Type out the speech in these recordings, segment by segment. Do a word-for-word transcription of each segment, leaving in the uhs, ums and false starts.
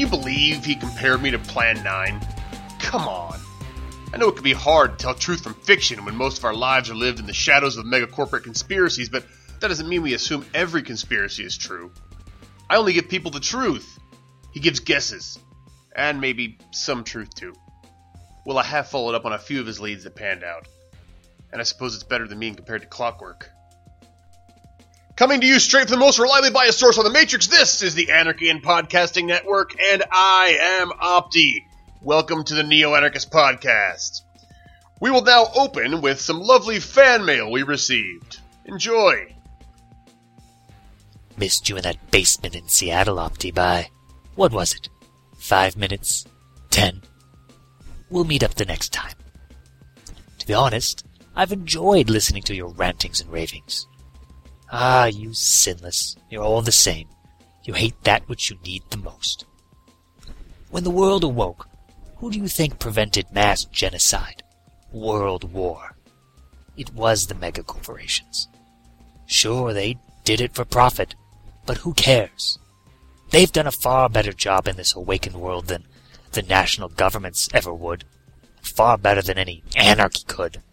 you believe he compared me to Plan nine? Come on. I know it can be hard to tell truth from fiction when most of our lives are lived in the shadows of mega-corporate conspiracies, but that doesn't mean we assume every conspiracy is true. I only give people the truth. He gives guesses. And maybe some truth, too. Well, I have followed up on a few of his leads that panned out. And I suppose it's better than being compared to clockwork. Coming to you straight from the most reliably biased source on the Matrix, this is the Anarchy in Podcasting Network, and I am Opti. Welcome to the Neo-Anarchist Podcast. We will now open with some lovely fan mail we received. Enjoy. Missed you in that basement in Seattle, Opti, by, what was it, five minutes? Ten? We'll meet up the next time. To be honest, I've enjoyed listening to your rantings and ravings. Ah, you sinless, you're all the same. You hate that which you need the most. When the world awoke, who do you think prevented mass genocide? World war. It was the megacorporations. Sure, they did it for profit, but who cares? They've done a far better job in this awakened world than the national governments ever would. Far better than any anarchy could.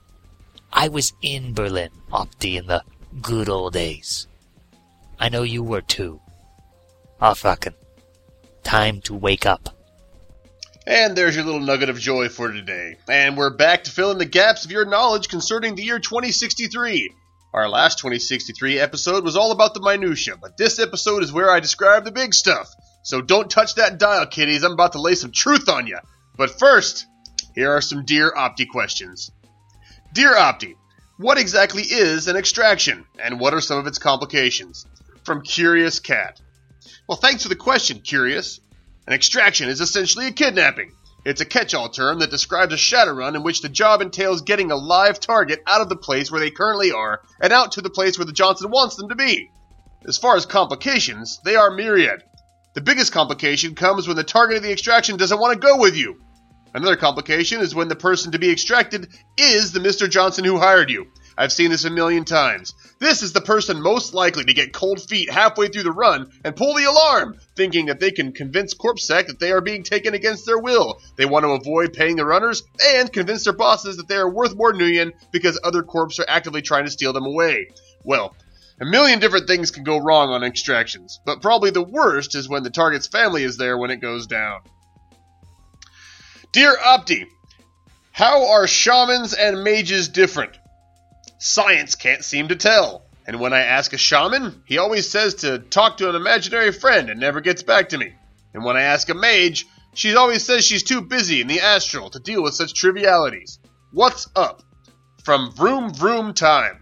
I was in Berlin, Opti, in the good old days. I know you were too. Ah, fucking. Time to wake up. And there's your little nugget of joy for today. And we're back to fill in the gaps of your knowledge concerning the year twenty sixty-three. Our last twenty sixty-three episode was all about the minutia, but this episode is where I describe the big stuff. So don't touch that dial, kiddies. I'm about to lay some truth on you. But first, here are some Dear Opti questions. Dear Opti, what exactly is an extraction, and what are some of its complications? From Curious Cat. Well, thanks for the question, Curious. An extraction is essentially a kidnapping. It's a catch-all term that describes a Shadowrun in which the job entails getting a live target out of the place where they currently are and out to the place where the Johnson wants them to be. As far as complications, they are myriad. The biggest complication comes when the target of the extraction doesn't want to go with you. Another complication is when the person to be extracted is the Mister Johnson who hired you. I've seen this a million times. This is the person most likely to get cold feet halfway through the run and pull the alarm, thinking that they can convince CorpSec that they are being taken against their will. They want to avoid paying the runners and convince their bosses that they are worth more Nuyen because other corps are actively trying to steal them away. Well, a million different things can go wrong on extractions, but probably the worst is when the target's family is there when it goes down. Dear Opti, how are shamans and mages different? Science can't seem to tell. And when I ask a shaman, he always says to talk to an imaginary friend and never gets back to me. And when I ask a mage, she always says she's too busy in the astral to deal with such trivialities. What's up? From Vroom Vroom Time.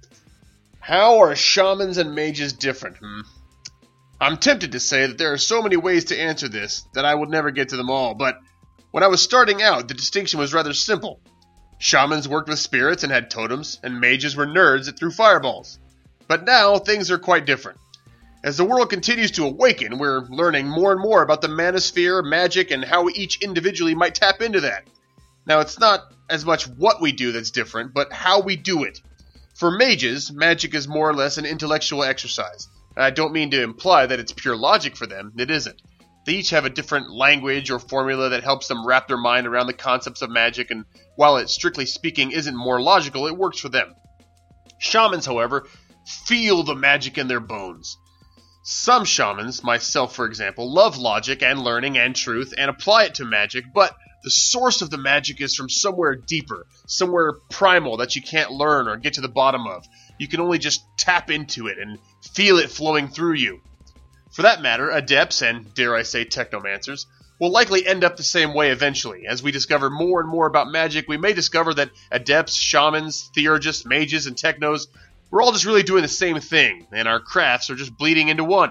How are shamans and mages different, hmm? I'm tempted to say that there are so many ways to answer this that I would never get to them all, but when I was starting out, the distinction was rather simple. Shamans worked with spirits and had totems, and mages were nerds that threw fireballs. But now, things are quite different. As the world continues to awaken, we're learning more and more about the manosphere, magic, and how we each individually might tap into that. Now, it's not as much what we do that's different, but how we do it. For mages, magic is more or less an intellectual exercise. I don't mean to imply that it's pure logic for them. It isn't. They each have a different language or formula that helps them wrap their mind around the concepts of magic, and while it, strictly speaking, isn't more logical, it works for them. Shamans, however, feel the magic in their bones. Some shamans, myself for example, love logic and learning and truth and apply it to magic, but the source of the magic is from somewhere deeper, somewhere primal that you can't learn or get to the bottom of. You can only just tap into it and feel it flowing through you. For that matter, adepts, and dare I say technomancers, will likely end up the same way eventually. As we discover more and more about magic, we may discover that adepts, shamans, theurgists, mages, and technos, we're all just really doing the same thing, and our crafts are just bleeding into one.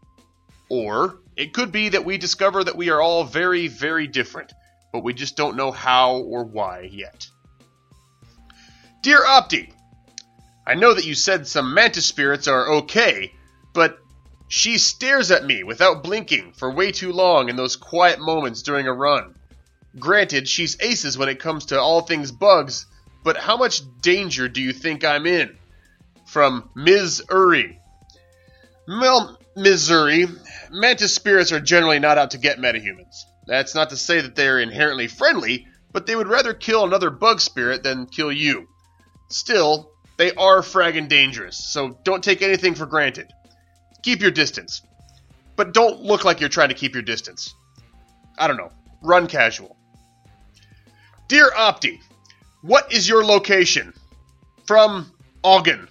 Or it could be that we discover that we are all very, very different, but we just don't know how or why yet. Dear Opti, I know that you said some mantis spirits are okay, but she stares at me without blinking for way too long in those quiet moments during a run. Granted, she's aces when it comes to all things bugs, but how much danger do you think I'm in? From Miz Uri. Well, Missouri, mantis spirits are generally not out to get metahumans. That's not to say that they're inherently friendly, but they would rather kill another bug spirit than kill you. Still, they are fraggin' dangerous, so don't take anything for granted. Keep your distance. But don't look like you're trying to keep your distance. I don't know. Run casual. Dear Opti, what is your location? From Ogden.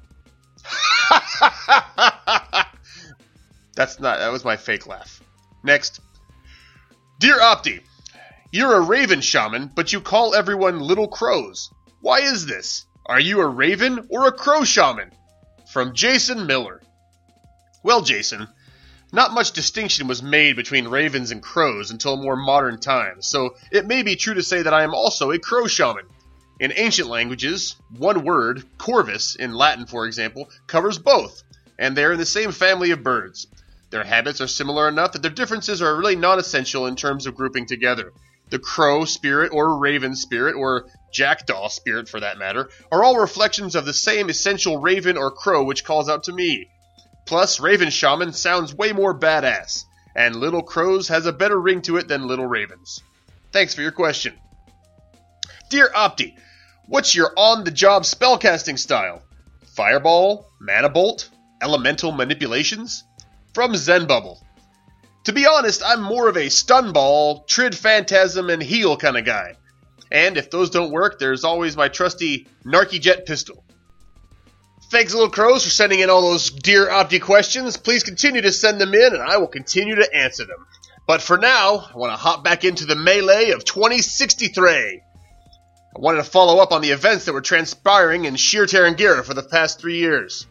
That's not, that was my fake laugh. Next. Dear Opti, you're a raven shaman, but you call everyone little crows. Why is this? Are you a raven or a crow shaman? From Jason Miller. Well, Jason, not much distinction was made between ravens and crows until more modern times, so it may be true to say that I am also a crow shaman. In ancient languages, one word, corvus, in Latin for example, covers both, and they're in the same family of birds. Their habits are similar enough that their differences are really non-essential in terms of grouping together. The crow spirit, or raven spirit, or jackdaw spirit for that matter, are all reflections of the same essential raven or crow which calls out to me. Plus, Raven Shaman sounds way more badass, and Little Crows has a better ring to it than Little Ravens. Thanks for your question. Dear Opti, what's your on-the-job spellcasting style? Fireball? Mana Bolt? Elemental manipulations? From Zen Bubble. To be honest, I'm more of a stun ball, trid phantasm, and heal kind of guy. And if those don't work, there's always my trusty Narky Jet pistol. Thanks, Little Crows, for sending in all those Dear Opti questions. Please continue to send them in, and I will continue to answer them. But for now, I want to hop back into the melee of twenty sixty-three. I wanted to follow up on the events that were transpiring in Sheer Tarangera for the past three years.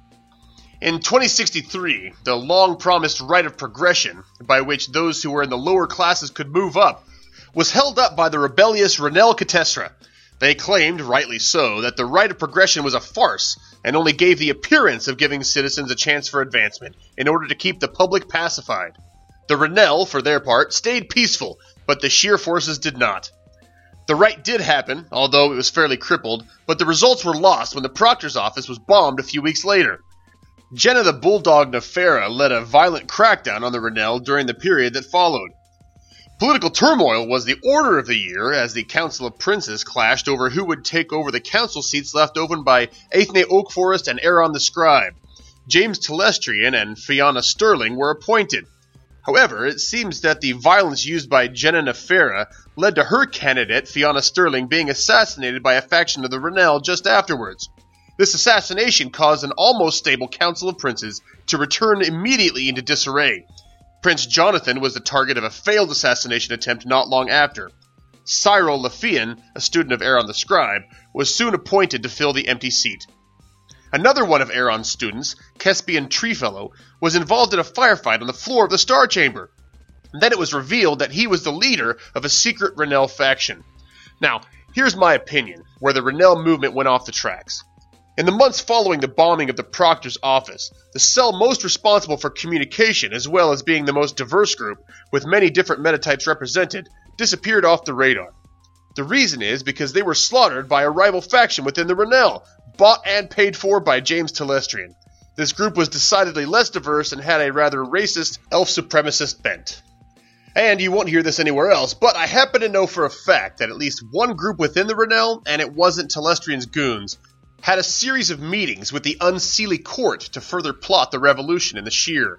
In twenty sixty-three, the long-promised rite of progression, by which those who were in the lower classes could move up, was held up by the rebellious Renel Katestra. They claimed, rightly so, that the rite of progression was a farce, and only gave the appearance of giving citizens a chance for advancement, in order to keep the public pacified. The Renel, for their part, stayed peaceful, but the Sheer forces did not. The rite did happen, although it was fairly crippled, but the results were lost when the Proctor's office was bombed a few weeks later. Jenna the Bulldog Nefera led a violent crackdown on the Renel during the period that followed. Political turmoil was the order of the year as the Council of Princes clashed over who would take over the council seats left open by Aethne Oakforest and Aeron the Scribe. James Telestrian and Fiona Sterling were appointed. However, it seems that the violence used by Jenna Nefera led to her candidate, Fiona Sterling, being assassinated by a faction of the Renel just afterwards. This assassination caused an almost stable Council of Princes to return immediately into disarray. Prince Jonathan was the target of a failed assassination attempt not long after. Cyril Lefian, a student of Aeron the Scribe, was soon appointed to fill the empty seat. Another one of Aeron's students, Caspian Treefellow, was involved in a firefight on the floor of the Star Chamber. Then it was revealed that he was the leader of a secret Renel faction. Now, here's my opinion, where the Renel movement went off the tracks. In the months following the bombing of the Proctor's office, the cell most responsible for communication, as well as being the most diverse group, with many different metatypes represented, disappeared off the radar. The reason is because they were slaughtered by a rival faction within the Renel, bought and paid for by James Telestrian. This group was decidedly less diverse and had a rather racist, elf supremacist bent. And you won't hear this anywhere else, but I happen to know for a fact that at least one group within the Renel, and it wasn't Telestrian's goons, had a series of meetings with the Unseelie Court to further plot the revolution in the Sheer.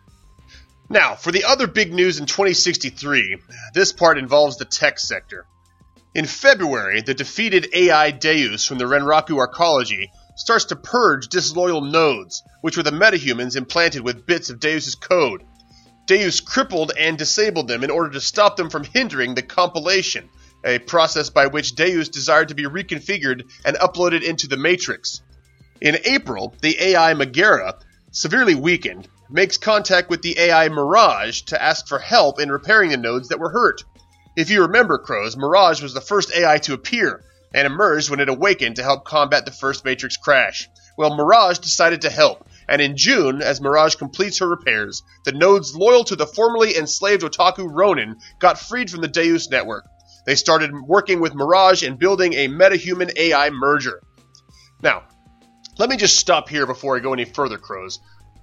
Now, for the other big news in twenty sixty-three, this part involves the tech sector. In February, the defeated A I Deus from the Renraku Arcology starts to purge disloyal nodes, which were the metahumans implanted with bits of Deus's code. Deus crippled and disabled them in order to stop them from hindering the compilation, a process by which Deus desired to be reconfigured and uploaded into the Matrix. In April, the A I Megara, severely weakened, makes contact with the A I Mirage to ask for help in repairing the nodes that were hurt. If you remember, Crows, Mirage was the first A I to appear, and emerged when it awakened to help combat the first Matrix crash. Well, Mirage decided to help, and in June, as Mirage completes her repairs, the nodes loyal to the formerly enslaved Otaku Ronin got freed from the Deus network. They started working with Mirage and building a metahuman A I merger. Now, let me just stop here before I go any further, Crows.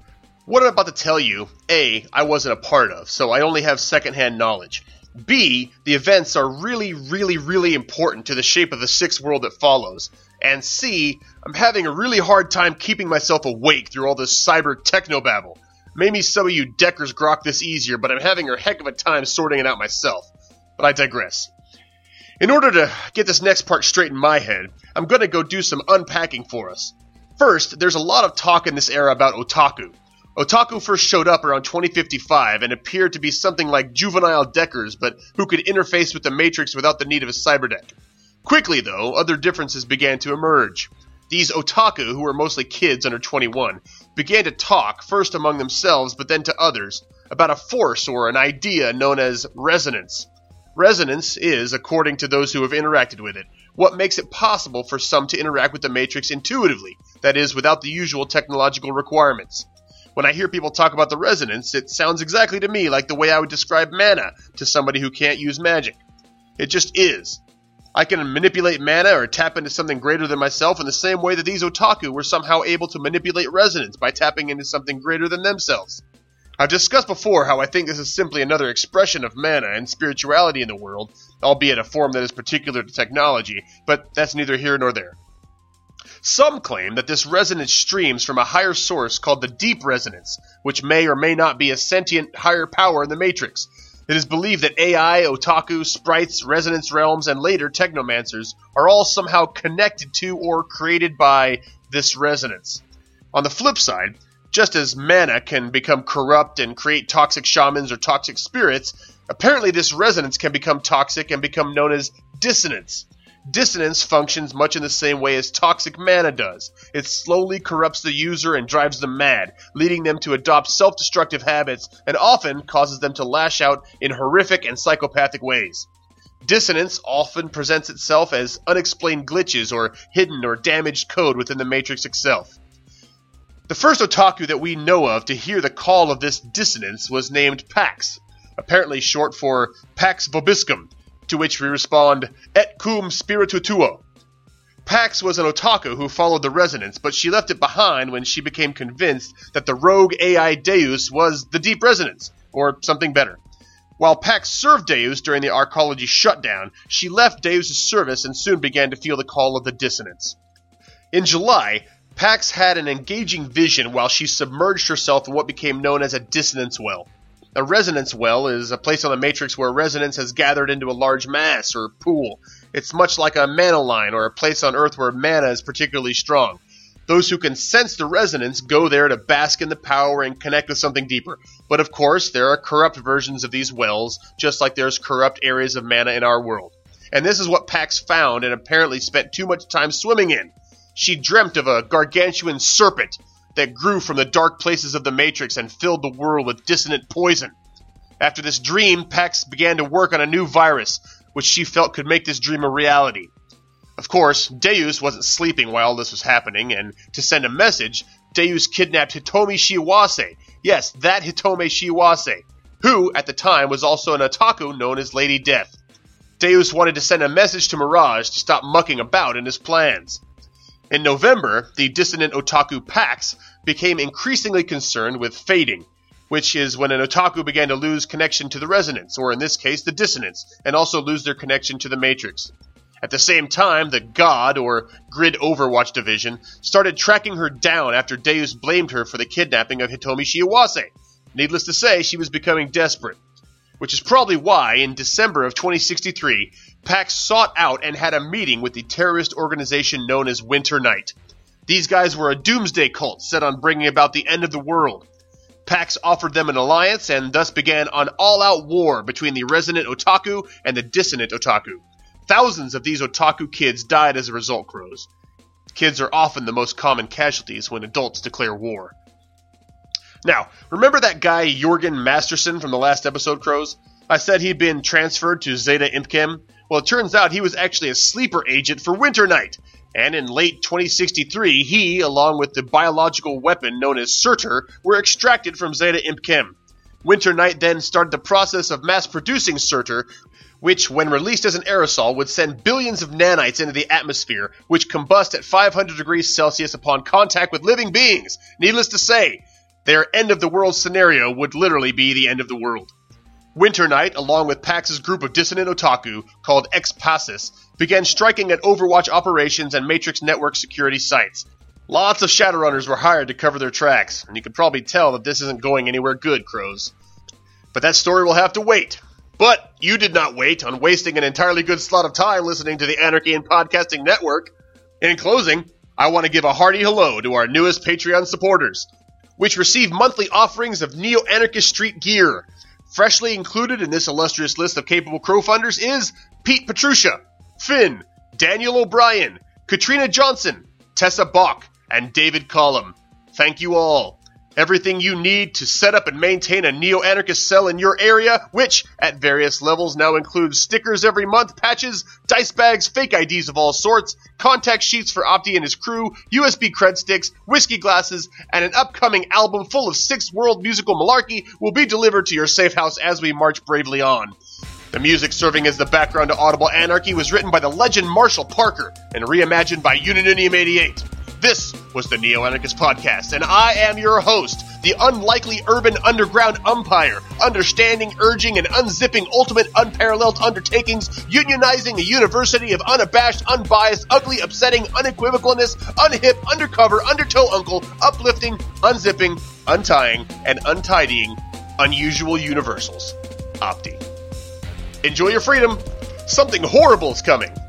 What I'm about to tell you, A, I wasn't a part of, so I only have secondhand knowledge. B, the events are really, really, really important to the shape of the sixth world that follows. And C, I'm having a really hard time keeping myself awake through all this cyber technobabble. Maybe some of you Deckers grok this easier, but I'm having a heck of a time sorting it out myself. But I digress. In order to get this next part straight in my head, I'm going to go do some unpacking for us. First, there's a lot of talk in this era about otaku. Otaku first showed up around twenty fifty-five and appeared to be something like juvenile Deckers, but who could interface with the Matrix without the need of a cyberdeck. Quickly, though, other differences began to emerge. These otaku, who were mostly kids under twenty-one, began to talk, first among themselves but then to others, about a force or an idea known as resonance. Resonance is, according to those who have interacted with it, what makes it possible for some to interact with the Matrix intuitively, that is, without the usual technological requirements. When I hear people talk about the resonance, it sounds exactly to me like the way I would describe mana to somebody who can't use magic. It just is. I can manipulate mana or tap into something greater than myself in the same way that these otaku were somehow able to manipulate resonance by tapping into something greater than themselves. I've discussed before how I think this is simply another expression of mana and spirituality in the world, albeit a form that is particular to technology, but that's neither here nor there. Some claim that this resonance streams from a higher source called the Deep Resonance, which may or may not be a sentient higher power in the Matrix. It is believed that A I, otaku, sprites, resonance realms, and later technomancers are all somehow connected to or created by this resonance. On the flip side, just as mana can become corrupt and create toxic shamans or toxic spirits, apparently this resonance can become toxic and become known as dissonance. Dissonance functions much in the same way as toxic mana does. It slowly corrupts the user and drives them mad, leading them to adopt self-destructive habits and often causes them to lash out in horrific and psychopathic ways. Dissonance often presents itself as unexplained glitches or hidden or damaged code within the Matrix itself. The first otaku that we know of to hear the call of this dissonance was named Pax, apparently short for Pax Vobiscum, to which we respond, Et cum spiritu tuo. Pax was an otaku who followed the resonance, but she left it behind when she became convinced that the rogue A I Deus was the Deep Resonance, or something better. While Pax served Deus during the Arcology shutdown, she left Deus' service and soon began to feel the call of the dissonance. In July, Pax had an engaging vision while she submerged herself in what became known as a dissonance well. A resonance well is a place on the Matrix where resonance has gathered into a large mass or pool. It's much like a mana line or a place on Earth where mana is particularly strong. Those who can sense the resonance go there to bask in the power and connect with something deeper. But of course, there are corrupt versions of these wells, just like there's corrupt areas of mana in our world. And this is what Pax found and apparently spent too much time swimming in. She dreamt of a gargantuan serpent that grew from the dark places of the Matrix and filled the world with dissonant poison. After this dream, Pax began to work on a new virus, which she felt could make this dream a reality. Of course, Deus wasn't sleeping while all this was happening, and to send a message, Deus kidnapped Hitomi Shiwase. Yes, that Hitomi Shiwase, who, at the time, was also an otaku known as Lady Death. Deus wanted to send a message to Mirage to stop mucking about in his plans. In November, the dissonant otaku Pax became increasingly concerned with fading, which is when an otaku began to lose connection to the resonance, or in this case, the dissonance, and also lose their connection to the Matrix. At the same time, the God, or Grid Overwatch Division, started tracking her down after Deus blamed her for the kidnapping of Hitomi Shiwase. Needless to say, she was becoming desperate. Which is probably why, in December of twenty sixty-three, Pax sought out and had a meeting with the terrorist organization known as Winter Night. These guys were a doomsday cult set on bringing about the end of the world. Pax offered them an alliance and thus began an all-out war between the resonant otaku and the dissonant otaku. Thousands of these otaku kids died as a result, Crows. Kids are often the most common casualties when adults declare war. Now, remember that guy Jorgen Masterson from the last episode, Crows? I said he'd been transferred to Zeta Impchem. Well, it turns out he was actually a sleeper agent for Winter Night. And in late twenty sixty-three, he, along with the biological weapon known as Surtur, were extracted from Zeta Impchem. Winter Night then started the process of mass-producing Surtur, which, when released as an aerosol, would send billions of nanites into the atmosphere, which combust at five hundred degrees Celsius upon contact with living beings. Needless to say, their end-of-the-world scenario would literally be the end of the world. Winter Knight, along with Pax's group of dissonant otaku, called Ex-Passus, began striking at Overwatch operations and Matrix network security sites. Lots of Shadowrunners were hired to cover their tracks, and you can probably tell that this isn't going anywhere good, Crows. But that story will have to wait. But you did not wait on wasting an entirely good slot of time listening to the Anarchy in Podcasting Network. In closing, I want to give a hearty hello to our newest Patreon supporters, which receive monthly offerings of Neo-Anarchist Street gear. Freshly included in this illustrious list of capable crowdfunders is Pete Petrucia, Finn, Daniel O'Brien, Katrina Johnson, Tessa Bach, and David Collum. Thank you all. Everything you need to set up and maintain a neo-anarchist cell in your area, which, at various levels, now includes stickers every month, patches, dice bags, fake I Ds of all sorts, contact sheets for Opti and his crew, U S B cred sticks, whiskey glasses, and an upcoming album full of sixth world musical malarkey will be delivered to your safe house as we march bravely on. The music serving as the background to Audible Anarchy was written by the legend Marshall Parker and reimagined by Unaninium eighty-eight. This was the Neo-Anarchist Podcast, and I am your host, the unlikely urban underground umpire, understanding, urging, and unzipping ultimate unparalleled undertakings, unionizing a university of unabashed, unbiased, ugly, upsetting, unequivocalness, unhip, undercover, undertow uncle, uplifting, unzipping, untying, and untidying unusual universals. Opti. Enjoy your freedom. Something horrible is coming.